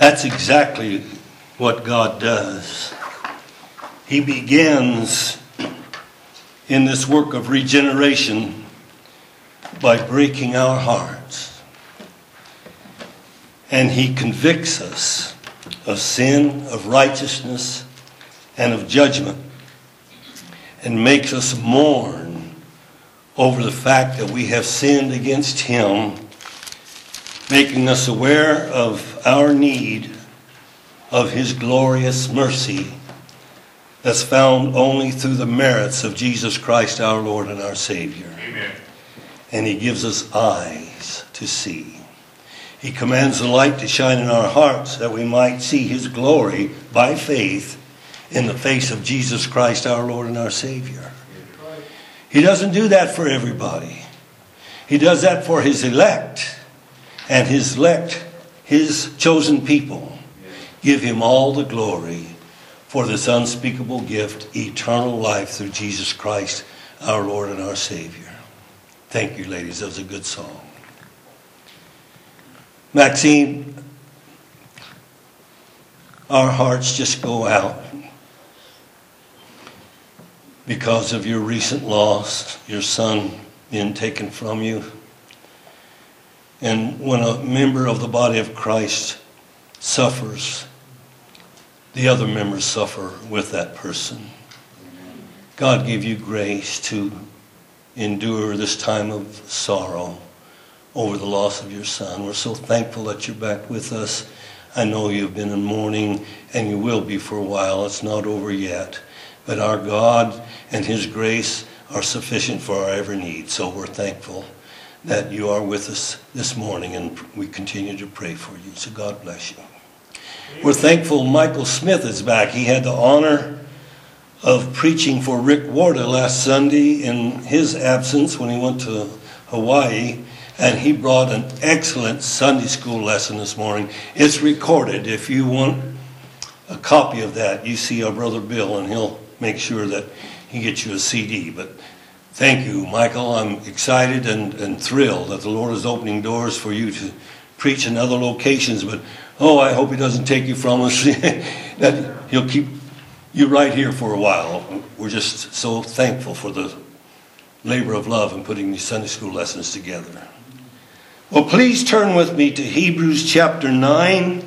That's exactly what God does. He begins in this work of regeneration by breaking our hearts. And He convicts us of sin, of righteousness, and of judgment, and makes us mourn over the fact that we have sinned against Him, making us aware of our need of His glorious mercy that's found only through the merits of Jesus Christ our Lord and our Savior. Amen. And He gives us eyes to see. He commands the light to shine in our hearts that we might see His glory by faith in the face of Jesus Christ our Lord and our Savior. He doesn't do that for everybody. He does that for His elect. And His elect, His chosen people, give Him all the glory for this unspeakable gift, eternal life through Jesus Christ, our Lord and our Savior. Thank you, ladies. That was a good song. Maxine, our hearts just go out because of your recent loss, your son being taken from you. And when a member of the body of Christ suffers, the other members suffer with that person. God give you grace to endure this time of sorrow over the loss of your son. We're so thankful that you're back with us. I know you've been in mourning, and you will be for a while. It's not over yet. But our God and His grace are sufficient for our every need. So we're thankful that you are with us this morning, and we continue to pray for you. So God bless you. We're thankful Michael Smith is back. He had the honor of preaching for Rick Warda last Sunday in his absence when he went to Hawaii. And he brought an excellent Sunday school lesson this morning. It's recorded. If you want a copy of that, you see our brother Bill, and he'll make sure that he gets you a CD. But thank you, Michael. I'm excited and thrilled that the Lord is opening doors for you to preach in other locations. But, I hope He doesn't take you from us. That He'll keep you right here for a while. We're just so thankful for the labor of love in putting these Sunday school lessons together. Well, please turn with me to Hebrews chapter 9.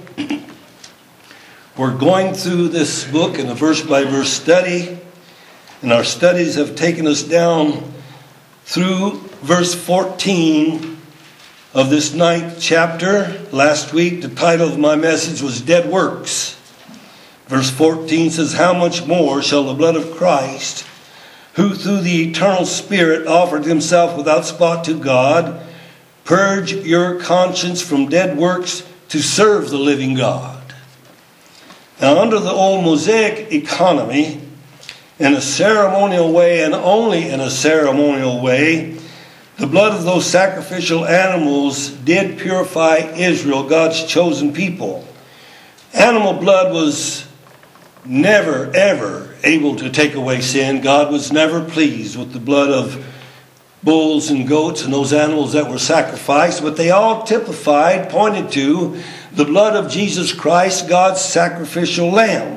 We're going through this book in a verse-by-verse study, and our studies have taken us down through verse 14 of this 9th chapter. Last week, the title of my message was Dead Works. Verse 14 says, "How much more shall the blood of Christ, who through the eternal Spirit offered Himself without spot to God, purge your conscience from dead works to serve the living God?" Now, under the old Mosaic economy, in a ceremonial way, and only in a ceremonial way, the blood of those sacrificial animals did purify Israel, God's chosen people. Animal blood was never, ever able to take away sin. God was never pleased with the blood of bulls and goats and those animals that were sacrificed, but they all typified, pointed to the blood of Jesus Christ, God's sacrificial lamb.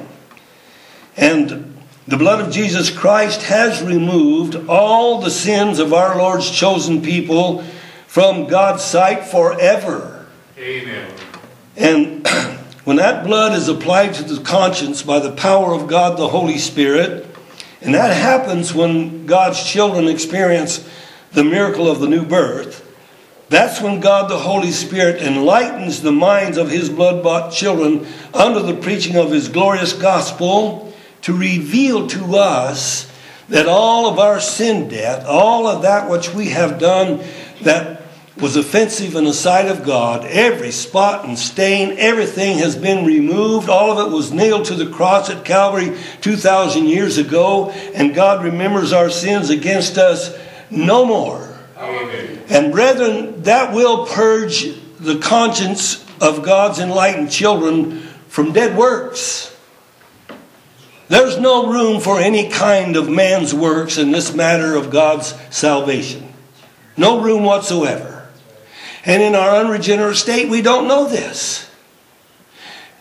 And the blood of Jesus Christ has removed all the sins of our Lord's chosen people from God's sight forever. Amen. And when that blood is applied to the conscience by the power of God the Holy Spirit, and that happens when God's children experience the miracle of the new birth, that's when God the Holy Spirit enlightens the minds of His blood-bought children under the preaching of His glorious gospel to reveal to us that all of our sin debt, all of that which we have done that was offensive in the sight of God, every spot and stain, everything has been removed. All of it was nailed to the cross at Calvary 2,000 years ago, and God remembers our sins against us no more. Amen. And brethren, that will purge the conscience of God's enlightened children from dead works. There's no room for any kind of man's works in this matter of God's salvation. No room whatsoever. And in our unregenerate state, we don't know this.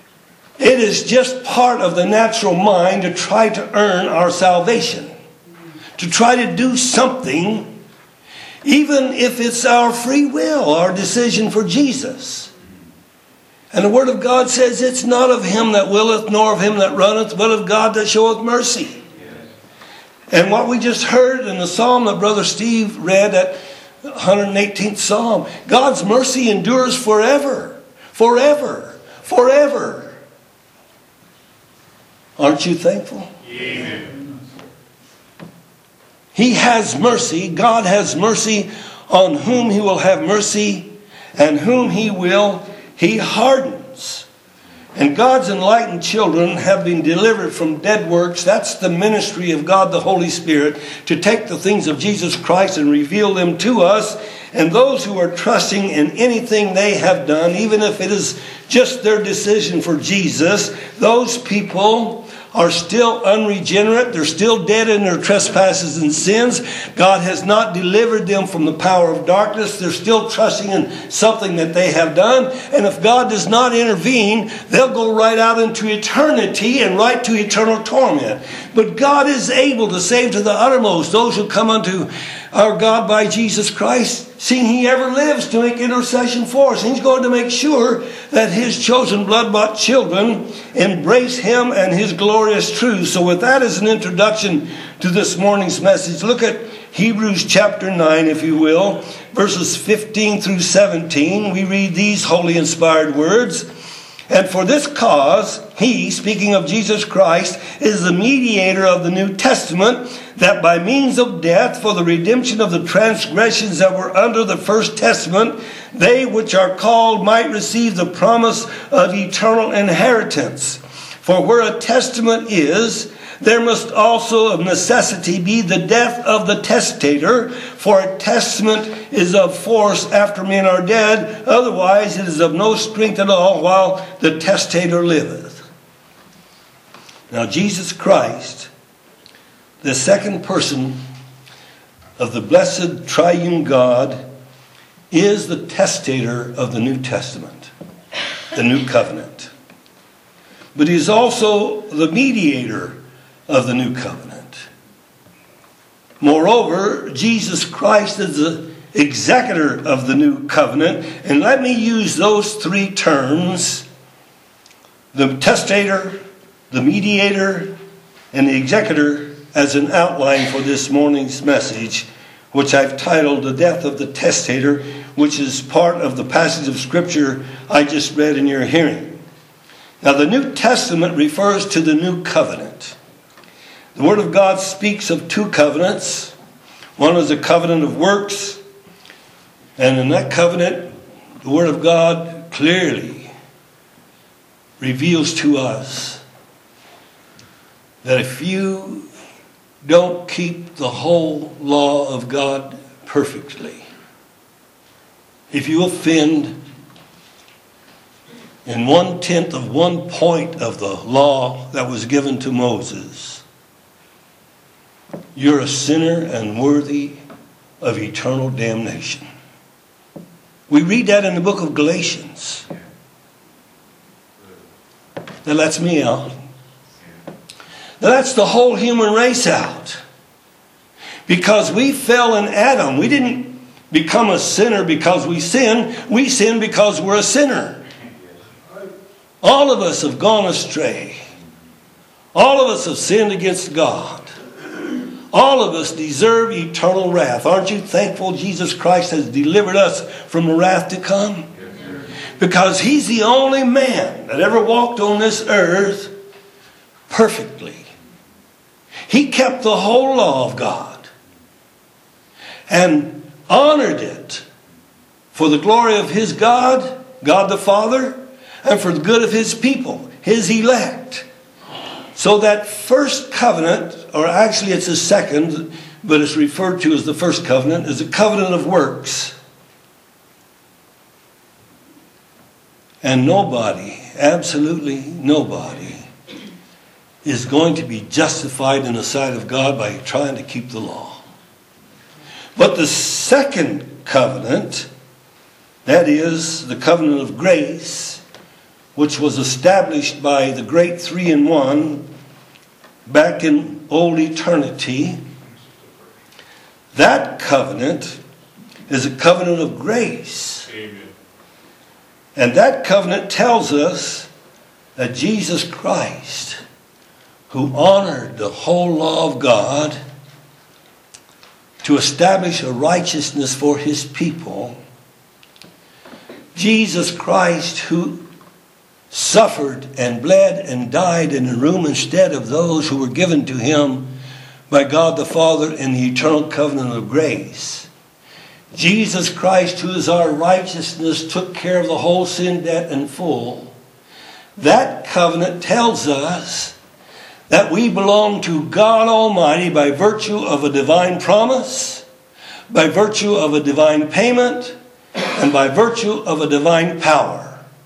It is just part of the natural mind to try to earn our salvation, to try to do something, even if it's our free will, our decision for Jesus. And the Word of God says it's not of him that willeth, nor of him that runneth, but of God that showeth mercy. And what we just heard in the psalm that Brother Steve read at 118th Psalm, God's mercy endures forever, forever, forever. Aren't you thankful? Amen. He has mercy. God has mercy on whom he will have mercy, and whom he will, he hardens. And God's enlightened children have been delivered from dead works. That's the ministry of God the Holy Spirit, to take the things of Jesus Christ and reveal them to us. And those who are trusting in anything they have done, even if it is just their decision for Jesus, those people are still unregenerate. They're still dead in their trespasses and sins. God has not delivered them from the power of darkness. They're still trusting in something that they have done. And if God does not intervene, they'll go right out into eternity and right to eternal torment. But God is able to save to the uttermost those who come unto our God by Jesus Christ, seeing he ever lives to make intercession for us. He's going to make sure that his chosen blood-bought children embrace him and his glorious truth. So with that as an introduction to this morning's message, look at Hebrews chapter 9, if you will, verses 15 through 17. We read these holy inspired words. And for this cause, he, speaking of Jesus Christ, is the mediator of the New Testament, that by means of death, for the redemption of the transgressions that were under the first testament, they which are called might receive the promise of eternal inheritance. For where a testament is, there must also of necessity be the death of the testator, for a testament is of force after men are dead, otherwise it is of no strength at all while the testator liveth. Now Jesus Christ, the second person of the blessed triune God, is the testator of the New Testament, the New Covenant. But he is also the mediator of the New Covenant. Moreover, Jesus Christ is the executor of the New Covenant. And let me use those three terms, the testator, the mediator, and the executor, as an outline for this morning's message, which I've titled The Death of the Testator, which is part of the passage of Scripture I just read in your hearing. Now, the New Testament refers to the New Covenant. The Word of God speaks of two covenants. One is a covenant of works. And in that covenant, the Word of God clearly reveals to us that if you don't keep the whole law of God perfectly, if you offend in 1/10 of 1 point of the law that was given to Moses, you're a sinner and worthy of eternal damnation. We read that in the book of Galatians. That lets me out. That lets the whole human race out. Because we fell in Adam. We didn't become a sinner because we sinned. We sinned because we're a sinner. All of us have gone astray. All of us have sinned against God. All of us deserve eternal wrath. Aren't you thankful Jesus Christ has delivered us from the wrath to come? Because he's the only man that ever walked on this earth perfectly. He kept the whole law of God and honored it for the glory of his God, God the Father, and for the good of his people, his elect. So that first covenant, or actually it's a second, but it's referred to as the first covenant, is a covenant of works. And nobody, absolutely nobody, is going to be justified in the sight of God by trying to keep the law. But the second covenant, that is the covenant of grace, which was established by the great three-in-one back in old eternity, that covenant is a covenant of grace. Amen. And that covenant tells us that Jesus Christ, who honored the whole law of God to establish a righteousness for his people, Jesus Christ, who suffered and bled and died in a room instead of those who were given to him by God the Father in the eternal covenant of grace. Jesus Christ, who is our righteousness, took care of the whole sin debt in full. That covenant tells us that we belong to God Almighty by virtue of a divine promise, by virtue of a divine payment, and by virtue of a divine power.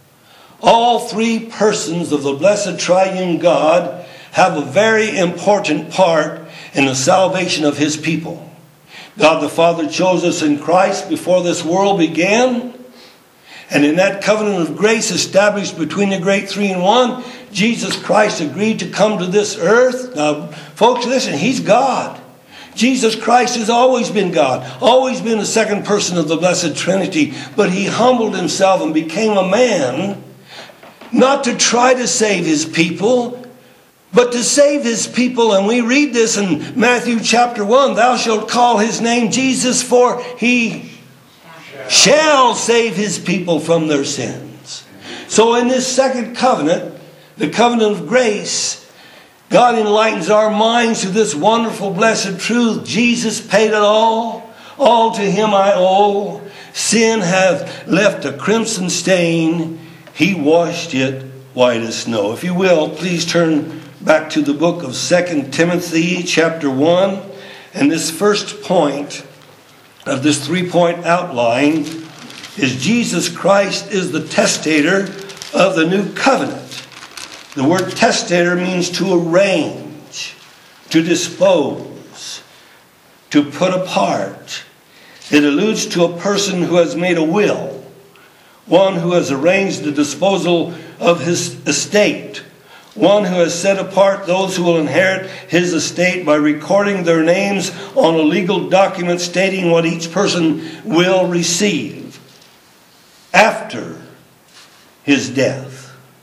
All three persons of the blessed triune God have a very important part in the salvation of his people. God the Father chose us in Christ before this world began. And in that covenant of grace established between the great three-in-one, Jesus Christ agreed to come to this earth. Now, folks, listen, he's God. Jesus Christ has always been God, always been the second person of the blessed Trinity. But he humbled himself and became a man, not to try to save his people, but to save his people. And we read this in Matthew chapter 1. Thou shalt call his name Jesus, for he shall save his people from their sins. So in this second covenant, the covenant of grace, God enlightens our minds to this wonderful blessed truth. Jesus paid it all. All to him I owe. Sin hath left a crimson stain. He washed it white as snow. If you will, please turn back to the book of 2 Timothy chapter 1. And this first point of this three-point outline is Jesus Christ is the testator of the new covenant. The word testator means to arrange, to dispose, to put apart. It alludes to a person who has made a will, one who has arranged the disposal of his estate, one who has set apart those who will inherit his estate by recording their names on a legal document stating what each person will receive after his death.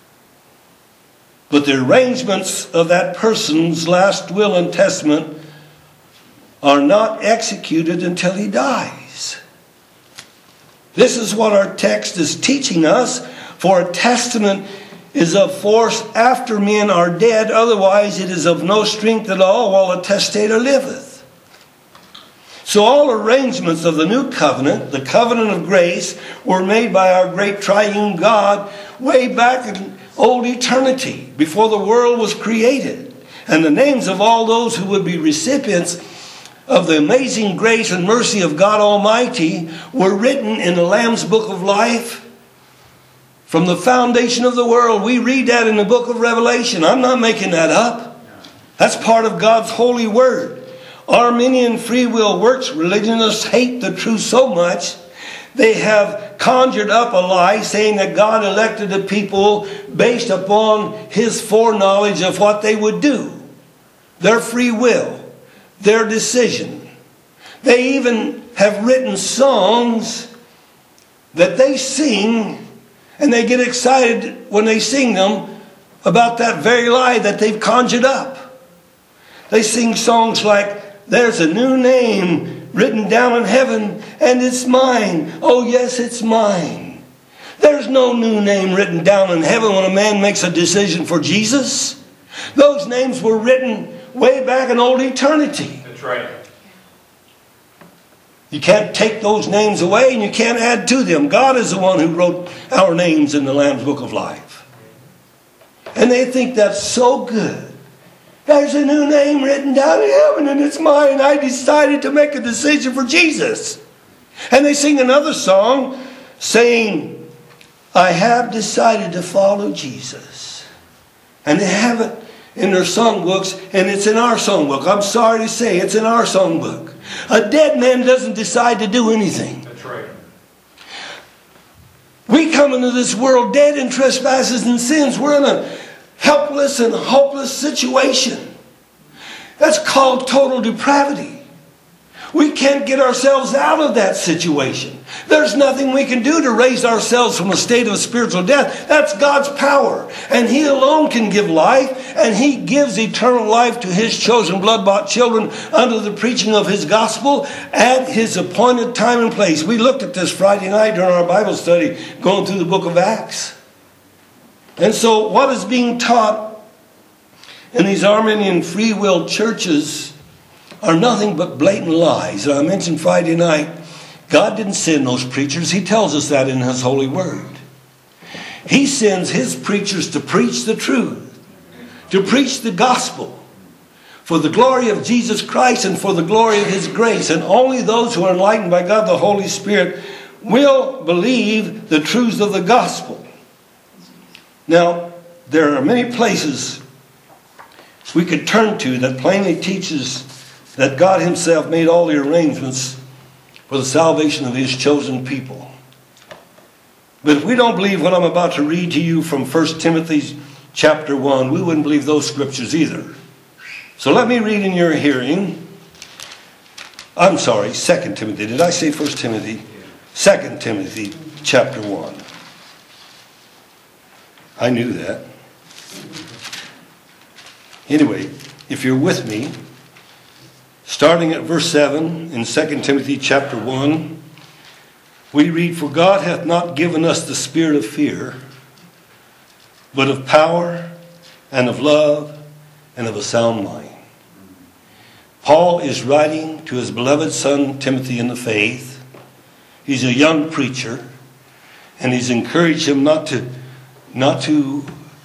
But the arrangements of that person's last will and testament are not executed until he dies. This is what our text is teaching us. For a testament is of force after men are dead, otherwise it is of no strength at all while a testator liveth. So all arrangements of the new covenant, the covenant of grace, were made by our great triune God way back in old eternity, before the world was created. And the names of all those who would be recipients of the amazing grace and mercy of God Almighty were written in the Lamb's Book of Life from the foundation of the world. We read that in the book of Revelation. I'm not making that up. That's part of God's holy word. Arminian free will works religionists hate the truth so much, they have conjured up a lie saying that God elected the people based upon his foreknowledge of what they would do. Their free will, their decision. They even have written songs that they sing, and they get excited when they sing them about that very lie that they've conjured up. They sing songs like, there's a new name written down in heaven, and it's mine. Oh yes, it's mine. There's no new name written down in heaven when a man makes a decision for Jesus. Those names were written way back in old eternity. That's right. You can't take those names away, and you can't add to them. God is the one who wrote our names in the Lamb's Book of Life. And they think that's so good. There's a new name written down in heaven, and it's mine. I decided to make a decision for Jesus. And they sing another song saying, I have decided to follow Jesus. And they have it in their songbooks, and it's in our songbook. I'm sorry to say, it's in our songbook. A dead man doesn't decide to do anything. That's right. We come into this world dead in trespasses and sins. We're in a helpless and hopeless situation. That's called total depravity. We can't get ourselves out of that situation. There's nothing we can do to raise ourselves from a state of spiritual death. That's God's power. And He alone can give life. And He gives eternal life to His chosen blood-bought children under the preaching of His gospel at His appointed time and place. We looked at this Friday night during our Bible study going through the book of Acts. And so what is being taught in these Arminian free will churches are nothing but blatant lies. And I mentioned Friday night, God didn't send those preachers. He tells us that in His holy word. He sends His preachers to preach the truth, to preach the gospel, for the glory of Jesus Christ and for the glory of His grace. And only those who are enlightened by God the Holy Spirit will believe the truths of the gospel. Now, there are many places we could turn to that plainly teaches that God Himself made all the arrangements for the salvation of His chosen people. But if we don't believe what I'm about to read to you from 1 Timothy chapter 1, we wouldn't believe those scriptures either. So let me read in your hearing. I'm sorry, 2 Timothy. Did I say 1 Timothy? 2 Timothy chapter 1. I knew that. Anyway, if you're with me, starting at verse 7 in 2 Timothy chapter 1, we read, "For God hath not given us the spirit of fear, but of power and of love and of a sound mind." Paul is writing to his beloved son Timothy in the faith. He's a young preacher, and he's encouraged him not to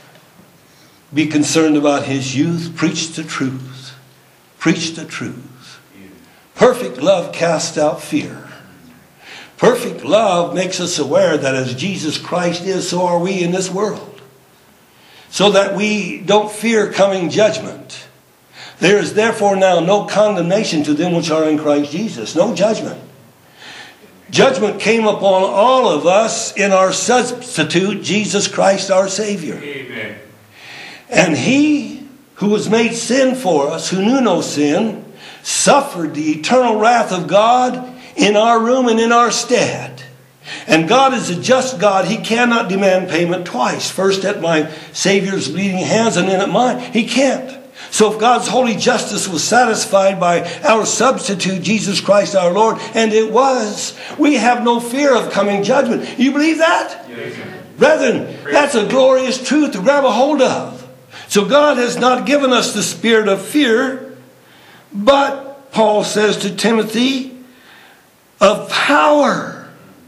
be concerned about his youth. Preach the truth. Preach the truth. Perfect love casts out fear. Perfect love makes us aware that as Jesus Christ is, so are we in this world. So that we don't fear coming judgment. There is therefore now no condemnation to them which are in Christ Jesus. No judgment. Judgment came upon all of us in our substitute, Jesus Christ our Savior. Amen. And He who was made sin for us, who knew no sin, suffered the eternal wrath of God in our room and in our stead. And God is a just God. He cannot demand payment twice. First at my Savior's bleeding hands and then at mine. He can't. So if God's holy justice was satisfied by our substitute, Jesus Christ our Lord, and it was, we have no fear of coming judgment. You believe that? Yes. Brethren, that's a glorious truth to grab a hold of. So God has not given us the spirit of fear, but, Paul says to Timothy, of power.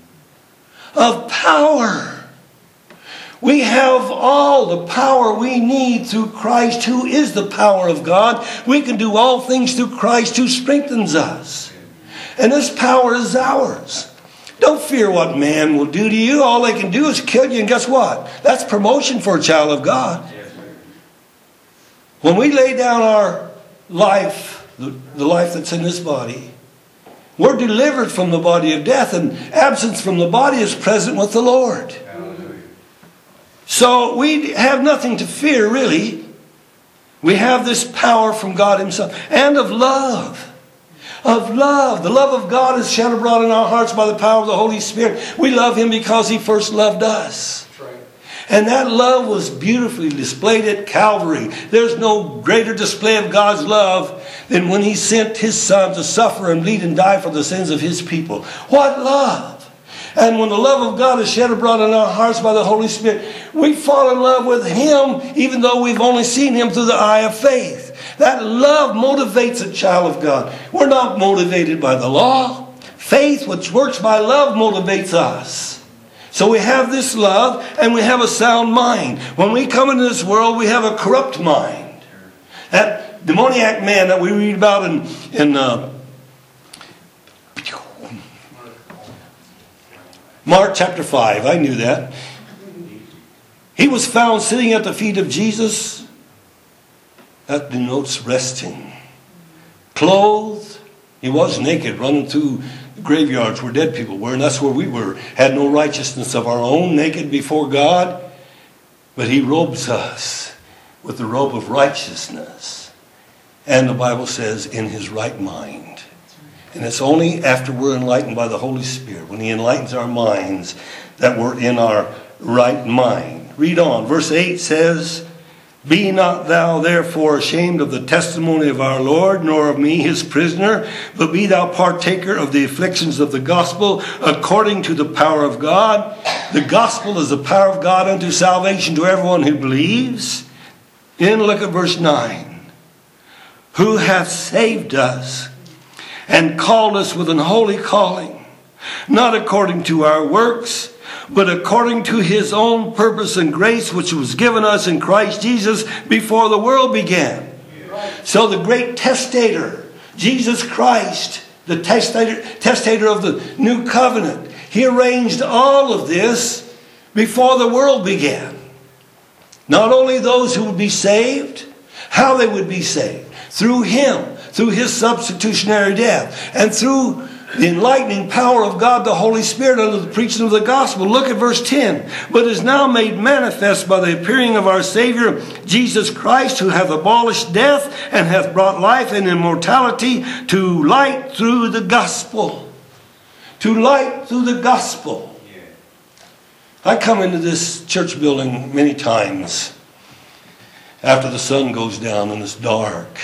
Of power. We have all the power we need through Christ, who is the power of God. We can do all things through Christ who strengthens us. And this power is ours. Don't fear what man will do to you. All they can do is kill you. And guess what? That's promotion for a child of God. When we lay down our life, the life that's in this body, we're delivered from the body of death, and absence from the body is present with the Lord. Hallelujah. So we have nothing to fear, really. We have this power from God Himself. And of love. Of love. The love of God is shed abroad in our hearts by the power of the Holy Spirit. We love Him because He first loved us. And that love was beautifully displayed at Calvary. There's no greater display of God's love than when He sent His Son to suffer and bleed and die for the sins of His people. What love! And when the love of God is shed abroad in our hearts by the Holy Spirit, we fall in love with Him even though we've only seen Him through the eye of faith. That love motivates a child of God. We're not motivated by the law. Faith, which works by love, motivates us. So we have this love and we have a sound mind. When we come into this world, we have a corrupt mind. That demoniac man that we read about in Mark chapter 5. I knew that. He was found sitting at the feet of Jesus. That denotes resting. Clothed. He was naked, running through graveyards where dead people were, and that's where we were. Had no righteousness of our own, naked before God. But he robes us with the robe of righteousness. And the Bible says, in his right mind. And it's only after we're enlightened by the Holy Spirit, when he enlightens our minds, that we're in our right mind. Read on. Verse 8 says, Be not thou therefore ashamed of the testimony of our Lord, nor of me his prisoner, but be thou partaker of the afflictions of the gospel, according to the power of God. The gospel is the power of God unto salvation to everyone who believes. Then look at verse 9. Who hath saved us, and called us with an holy calling, not according to our works, but according to his own purpose and grace, which was given us in Christ Jesus before the world began. So the great testator, Jesus Christ, the testator of the new covenant, he arranged all of this before the world began. Not only those who would be saved, how they would be saved. Through him, through his substitutionary death, and through the enlightening power of God, the Holy Spirit, under the preaching of the gospel. Look at verse 10. But is now made manifest by the appearing of our Savior, Jesus Christ, who hath abolished death, and hath brought life and immortality to light through the gospel. To light through the gospel. I come into this church building many times after the sun goes down and it's dark.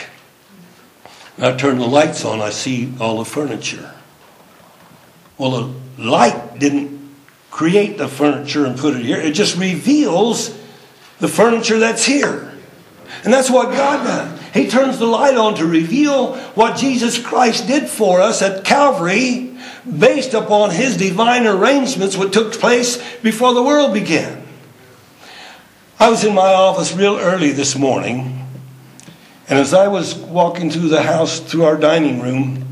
I turn the lights on, I see all the furniture. Well, the light didn't create the furniture and put it here. It just reveals the furniture that's here. And that's what God does. He turns the light on to reveal what Jesus Christ did for us at Calvary, based upon his divine arrangements, what took place before the world began. I was in my office real early this morning. And as I was walking through the house, through our dining room,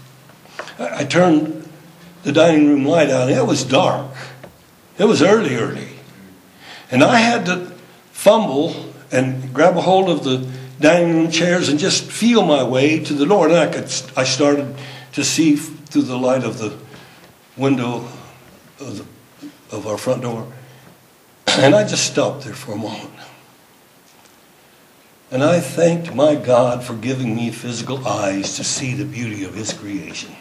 I turned the dining room light on. It was dark. It was early. And I had to fumble and grab a hold of the dining room chairs and just feel my way to the door. And I started to see through the light of the window of our front door. And I just stopped there for a moment. And I thanked my God for giving me physical eyes to see the beauty of his creation.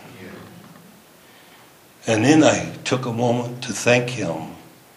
And then I took a moment to thank him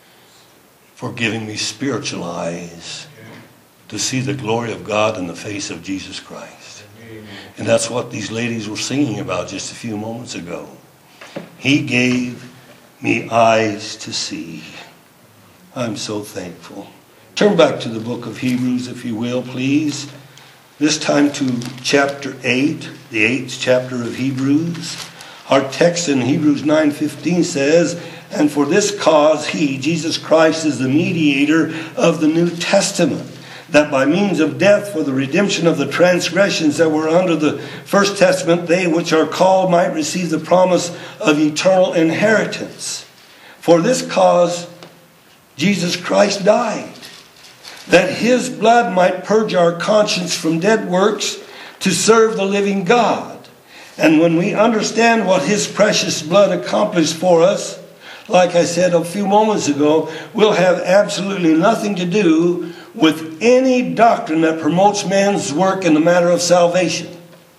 for giving me spiritual eyes to see the glory of God in the face of Jesus Christ. And that's what these ladies were singing about just a few moments ago. He gave me eyes to see. I'm so thankful. Turn back to the book of Hebrews, if you will, please. This time to chapter 8, the 8th chapter of Hebrews. Our text in Hebrews 9:15 says, And for this cause he, Jesus Christ, is the mediator of the New Testament, that by means of death for the redemption of the transgressions that were under the first testament, they which are called might receive the promise of eternal inheritance. For this cause Jesus Christ died, that his blood might purge our conscience from dead works to serve the living God. And when we understand what his precious blood accomplished for us, like I said a few moments ago, we'll have absolutely nothing to do with any doctrine that promotes man's work in the matter of salvation.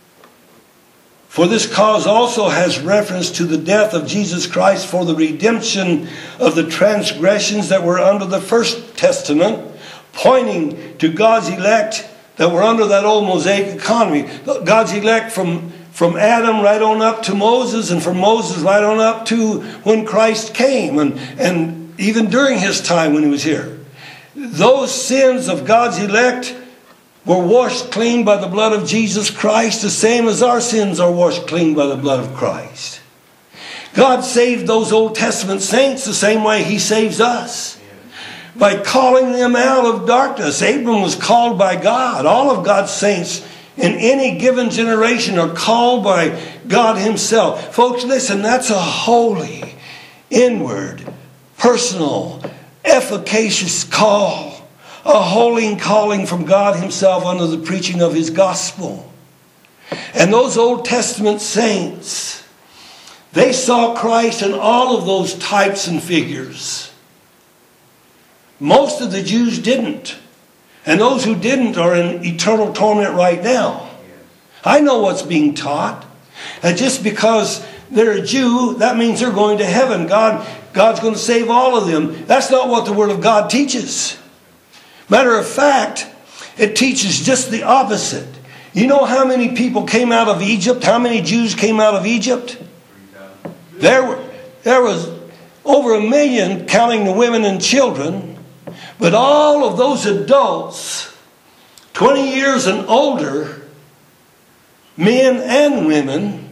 For this cause also has reference to the death of Jesus Christ for the redemption of the transgressions that were under the first testament, pointing to God's elect that were under that old Mosaic economy. God's elect from Adam right on up to Moses, and from Moses right on up to when Christ came, and even during his time when he was here. Those sins of God's elect were washed clean by the blood of Jesus Christ, the same as our sins are washed clean by the blood of Christ. God saved those Old Testament saints the same way he saves us, by calling them out of darkness. Abram was called by God. All of God's saints in any given generation are called by God himself. Folks, listen, that's a holy, inward, personal, efficacious call. A holy calling from God himself under the preaching of his gospel. And those Old Testament saints, They saw Christ in all of those types and figures. Most of the Jews didn't. And those who didn't are in eternal torment right now. I know what's being taught. And just because they're a Jew, that means they're going to heaven. God's going to save all of them. That's not what the Word of God teaches. Matter of fact, it teaches just the opposite. You know how many people came out of Egypt? How many Jews came out of Egypt? There was over 1 million, counting the women and children. But all of those adults, 20 years and older, men and women,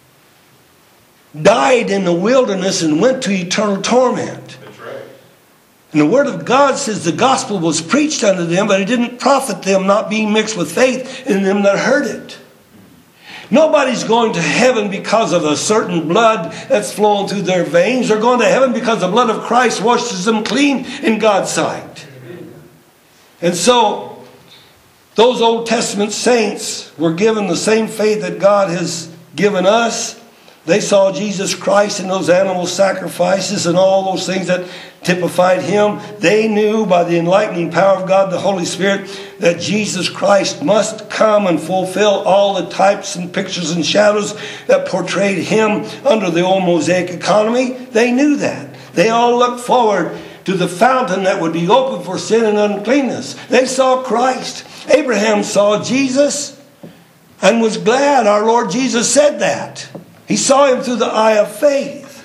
died in the wilderness and went to eternal torment. That's right. And the Word of God says the gospel was preached unto them, but it didn't profit them, not being mixed with faith in them that heard it. Nobody's going to heaven because of a certain blood that's flowing through their veins. They're going to heaven because the blood of Christ washes them clean in God's sight. And so, those Old Testament saints were given the same faith that God has given us. They saw Jesus Christ in those animal sacrifices and all those things that typified Him. They knew by the enlightening power of God, the Holy Spirit, that Jesus Christ must come and fulfill all the types and pictures and shadows that portrayed Him under the old Mosaic economy. They knew that. They all looked forward to the fountain that would be open for sin and uncleanness. They saw Christ. Abraham saw Jesus and was glad. Our Lord Jesus said that. He saw Him through the eye of faith.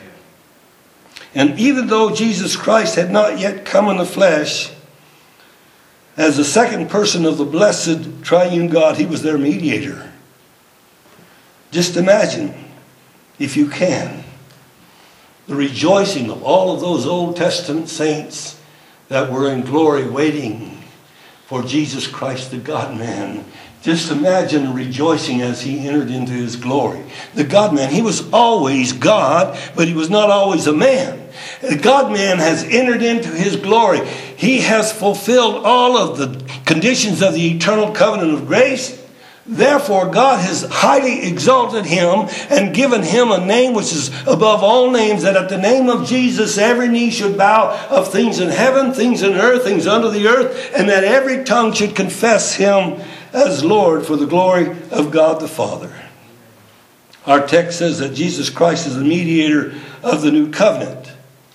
And even though Jesus Christ had not yet come in the flesh, as the second person of the blessed triune God, He was their mediator. Just imagine, if you can, the rejoicing of all of those Old Testament saints that were in glory waiting for Jesus Christ, the God-man. Just imagine the rejoicing as He entered into His glory. The God-man, He was always God, but He was not always a man. The God-man has entered into His glory. He has fulfilled all of the conditions of the eternal covenant of grace. Therefore, God has highly exalted Him and given Him a name which is above all names, that at the name of Jesus every knee should bow, of things in heaven, things in earth, things under the earth, and that every tongue should confess Him as Lord, for the glory of God the Father. Our text says that Jesus Christ is the mediator of the new covenant.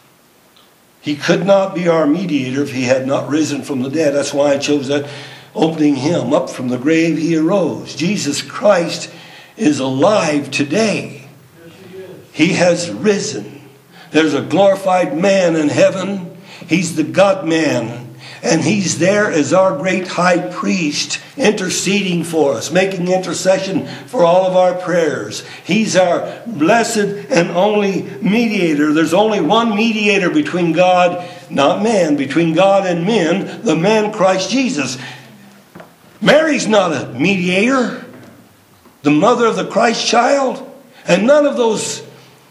He could not be our mediator if He had not risen from the dead. That's why I chose that opening hymn. Up from the grave He arose. Jesus Christ is alive today. He has risen. There's a glorified man in heaven. He's the God-man. And He's there as our great high priest, interceding for us, making intercession for all of our prayers. He's our blessed and only mediator. There's only one mediator between God, not man, between God and men, the man Christ Jesus. Mary's not a mediator, the mother of the Christ child, and none of those,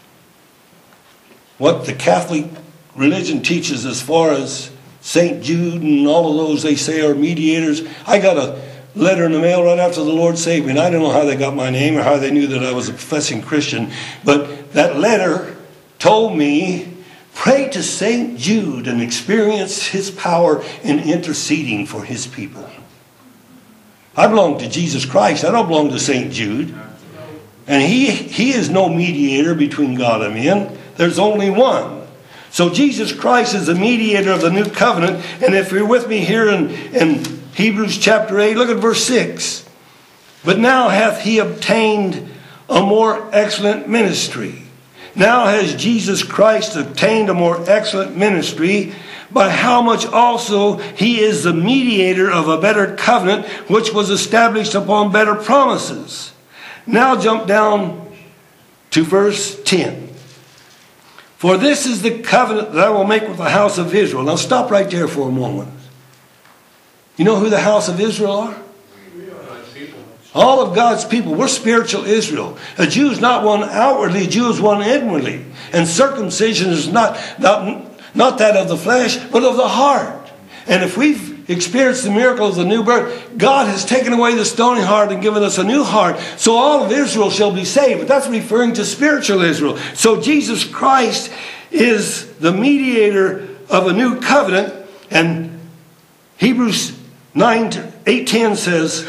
what the Catholic religion teaches as far as St. Jude and all of those they say are mediators. I got a letter in the mail right after the Lord saved me, and I don't know how they got my name or how they knew that I was a professing Christian, but that letter told me, pray to St. Jude and experience his power in interceding for his people. I belong to Jesus Christ. I don't belong to St. Jude. And he is no mediator between God and men. There's only one. So Jesus Christ is the mediator of the new covenant. And if you're with me here in Hebrews chapter 8, look at verse 6. But now hath he obtained a more excellent ministry. Now has Jesus Christ obtained a more excellent ministry, by how much also he is the mediator of a better covenant, which was established upon better promises. Now jump down to verse 10. For this is the covenant that I will make with the house of Israel. Now stop right there for a moment. You know who the house of Israel are? All of God's people. We're spiritual Israel. A Jew is not one outwardly, a Jew is one inwardly. And circumcision is not that of the flesh, but of the heart. And if we've experienced the miracle of the new birth, God has taken away the stony heart and given us a new heart. So all of Israel shall be saved. But that's referring to spiritual Israel. So Jesus Christ is the mediator of a new covenant. And Hebrews 8:10 says,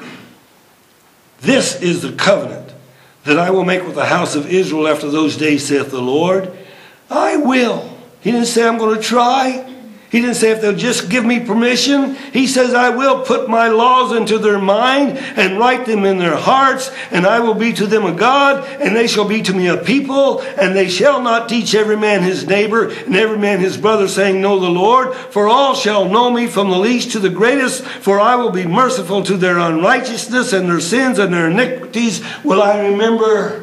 "This is the covenant that I will make with the house of Israel after those days, saith the Lord. I will." He didn't say, "I'm going to try." He didn't say, "If they'll just give me permission." He says, "I will put my laws into their mind and write them in their hearts, and I will be to them a God, and they shall be to me a people, and they shall not teach every man his neighbor and every man his brother, saying, Know the Lord, for all shall know me from the least to the greatest, for I will be merciful to their unrighteousness, and their sins and their iniquities will I remember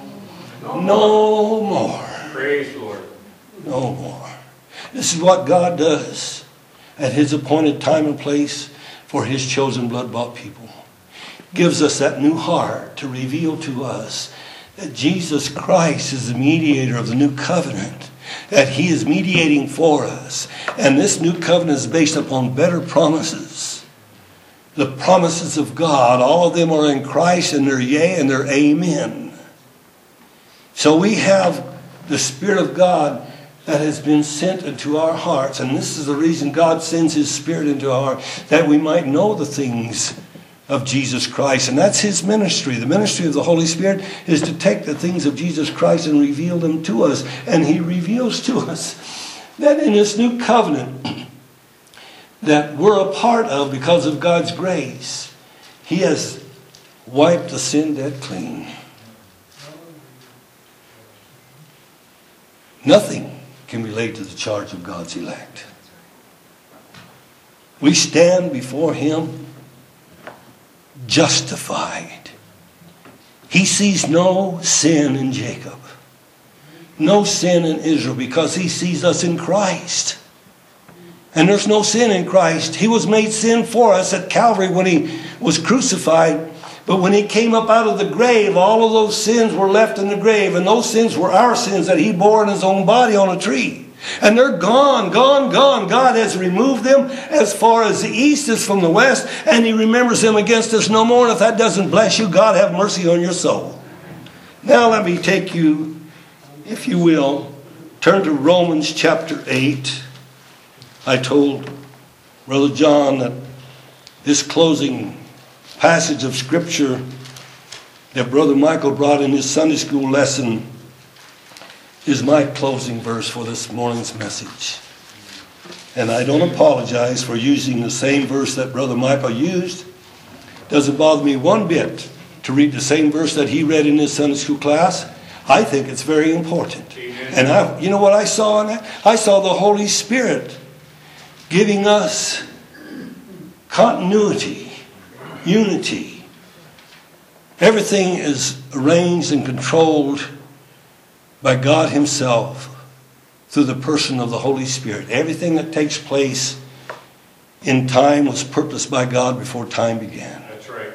no more." Praise the Lord. No more. This is what God does at His appointed time and place for His chosen blood-bought people. Gives us that new heart to reveal to us that Jesus Christ is the mediator of the new covenant, that He is mediating for us. And this new covenant is based upon better promises. The promises of God, all of them are in Christ, and they're yea and they're amen. So we have the Spirit of God that has been sent into our hearts. And this is the reason God sends His Spirit into our heart, that we might know the things of Jesus Christ. And that's His ministry. The ministry of the Holy Spirit is to take the things of Jesus Christ and reveal them to us. And He reveals to us that in this new covenant that we're a part of because of God's grace, He has wiped the sin debt clean. Nothing can relate to the charge of God's elect. We stand before Him justified. He sees no sin in Jacob, no sin in Israel, because He sees us in Christ. And there's no sin in Christ. He was made sin for us at Calvary when He was crucified. But when He came up out of the grave, all of those sins were left in the grave. And those sins were our sins that He bore in His own body on a tree. And they're gone, gone, gone. God has removed them as far as the east is from the west. And He remembers them against us no more. And if that doesn't bless you, God have mercy on your soul. Now let me take you, if you will, turn to Romans chapter 8. I told Brother John that this closing passage of Scripture that Brother Michael brought in his Sunday school lesson is my closing verse for this morning's message. And I don't apologize for using the same verse that Brother Michael used. It doesn't bother me one bit to read the same verse that he read in his Sunday school class. I think it's very important. Amen. And you know what I saw in that? I saw the Holy Spirit giving us continuity, unity. Everything is arranged and controlled by God Himself through the person of the Holy Spirit. Everything that takes place in time was purposed by God before time began. That's right.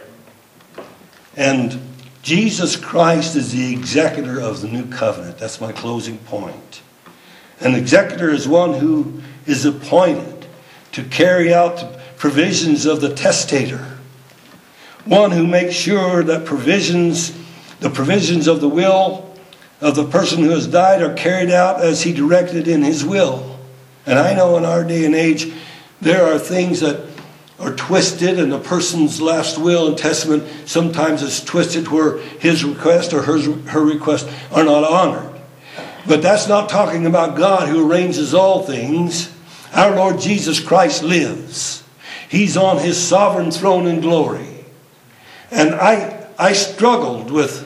And Jesus Christ is the executor of the new covenant. That's my closing point. An executor is one who is appointed to carry out the provisions of the testator. One who makes sure that the provisions of the will of the person who has died are carried out as he directed in his will. And I know in our day and age there are things that are twisted, and a person's last will and testament sometimes is twisted where his request or her request are not honored. But that's not talking about God who arranges all things. Our Lord Jesus Christ lives. He's on His sovereign throne in glory. And I struggled with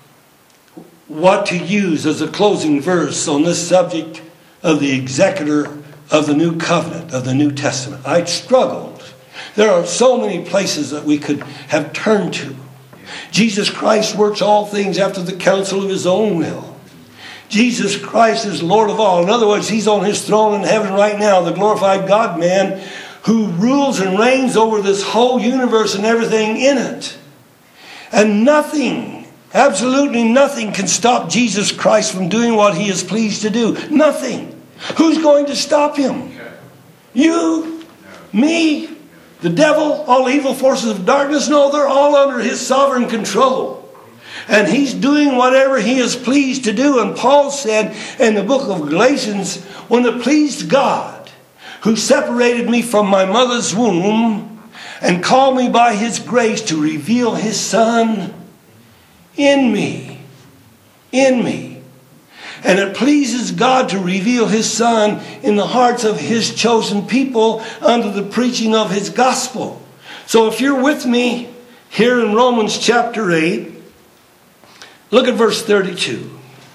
what to use as a closing verse on this subject of the executor of the new covenant, of the New Testament. I struggled. There are so many places that we could have turned to. Jesus Christ works all things after the counsel of His own will. Jesus Christ is Lord of all. In other words, He's on His throne in heaven right now, the glorified God-man who rules and reigns over this whole universe and everything in it. And nothing, absolutely nothing can stop Jesus Christ from doing what He is pleased to do. Nothing. Who's going to stop Him? You? me, the devil, all the evil forces of darkness? No, they're all under his sovereign control. And he's doing whatever he is pleased to do. And Paul said in the book of Galatians, when it pleased God, who separated me from my mother's womb and called me by his grace to reveal his Son in me. In me. And it pleases God to reveal his Son in the hearts of his chosen people under the preaching of his gospel. So if you're with me here in Romans chapter 8, look at verse 32.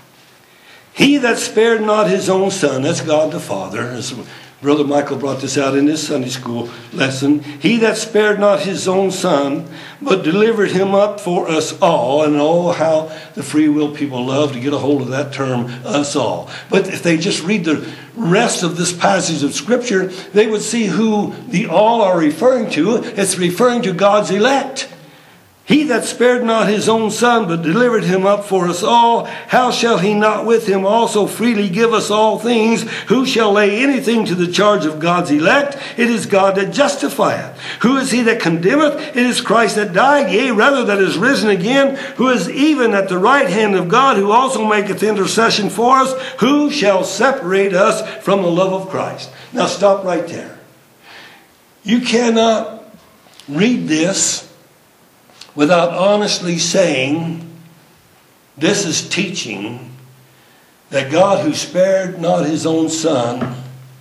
He that spared not his own Son, that's God the Father, as Brother Michael brought this out in his Sunday school lesson. He that spared not his own Son, but delivered him up for us all. And oh, how the free will people love to get a hold of that term, us all. But if they just read the rest of this passage of Scripture, they would see who the all are referring to. It's referring to God's elect. He that spared not his own Son, but delivered him up for us all, how shall he not with him also freely give us all things? Who shall lay anything to the charge of God's elect? It is God that justifieth. Who is he that condemneth? It is Christ that died, yea, rather that is risen again, who is even at the right hand of God, who also maketh intercession for us. Who shall separate us from the love of Christ? Now stop right there. You cannot read this without honestly saying, this is teaching that God, who spared not his own Son,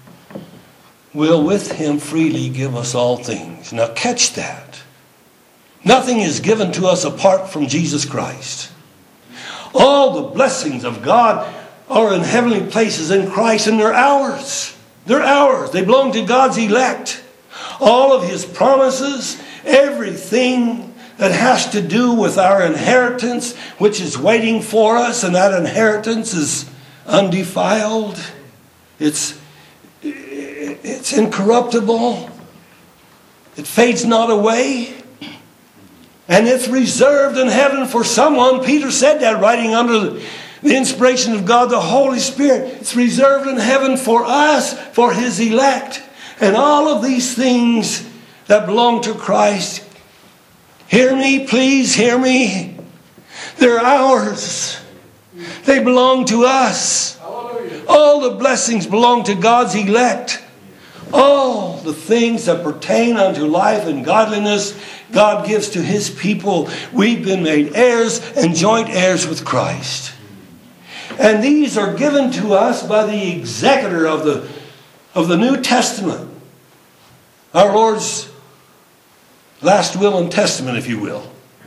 will with him freely give us all things. Now catch that. Nothing is given to us apart from Jesus Christ. All the blessings of God are in heavenly places in Christ, and they're ours. They're ours. They belong to God's elect. All of his promises, everything that has to do with our inheritance, which is waiting for us, and that inheritance is undefiled. It's incorruptible. It fades not away. And it's reserved in heaven for someone. Peter said that, writing under the inspiration of God, the Holy Spirit. It's reserved in heaven for us, for his elect. And all of these things that belong to Christ, hear me, please hear me. They're ours. They belong to us. Hallelujah. All the blessings belong to God's elect. All the things that pertain unto life and godliness, God gives to his people. We've been made heirs and joint heirs with Christ. And these are given to us by the executor of the New Testament. Our Lord's last will and testament, if you will.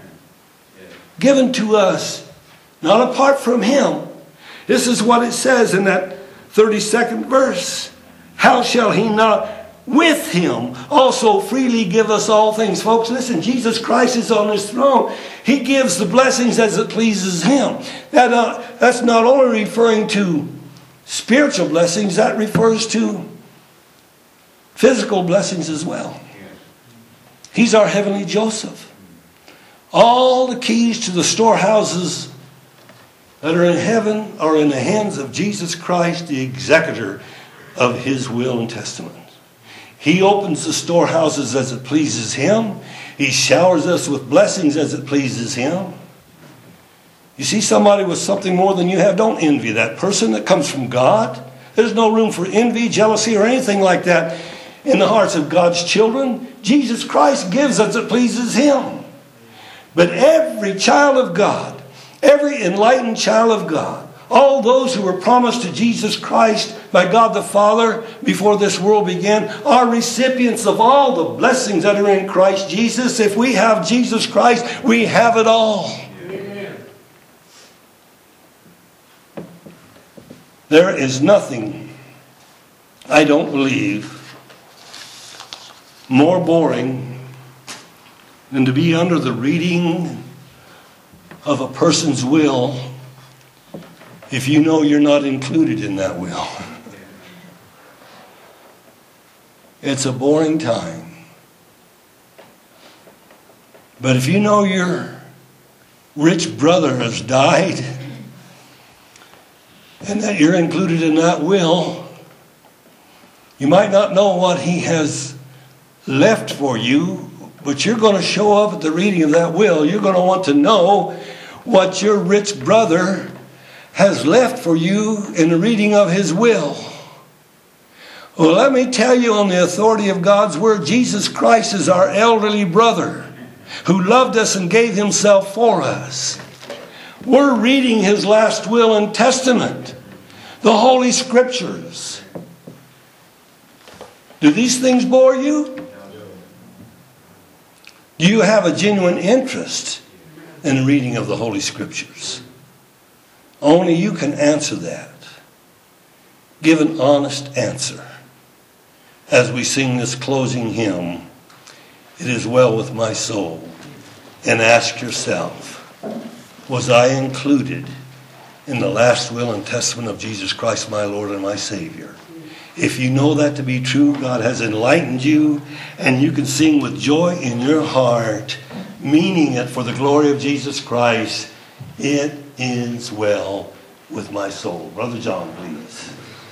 Given to us, not apart from him. This is what it says in that 32nd verse. How shall he not with him also freely give us all things? Folks, listen, Jesus Christ is on his throne. He gives the blessings as it pleases him. That's not only referring to spiritual blessings, that refers to physical blessings as well. He's our heavenly Joseph. All the keys to the storehouses that are in heaven are in the hands of Jesus Christ, the executor of his will and testament. He opens the storehouses as it pleases him. He showers us with blessings as it pleases him. You see somebody with something more than you have, don't envy that person. That comes from God. There's no room for envy, jealousy, or anything like that in the hearts of God's children. Jesus Christ gives as it pleases him. But every child of God, every enlightened child of God, all those who were promised to Jesus Christ by God the Father before this world began, are recipients of all the blessings that are in Christ Jesus. If we have Jesus Christ, we have it all. Amen. There is nothing, I don't believe, more boring than to be under the reading of a person's will if you know you're not included in that will. It's a boring time. But if you know your rich brother has died and that you're included in that will, you might not know what he has left for you, but you're going to show up at the reading of that will. You're going to want to know what your rich brother has left for you in the reading of his will. Well, let me tell you on the authority of God's word, Jesus Christ is our elderly brother who loved us and gave himself for us. We're reading his last will and testament, the Holy Scriptures. Do these things bore you? Do you have a genuine interest in the reading of the Holy Scriptures? Only you can answer that. Give an honest answer. As we sing this closing hymn, "It is well with my soul," and ask yourself, was I included in the last will and testament of Jesus Christ, my Lord and my Savior? If you know that to be true, God has enlightened you, and you can sing with joy in your heart, meaning it for the glory of Jesus Christ, "It is well with my soul." Brother John, please.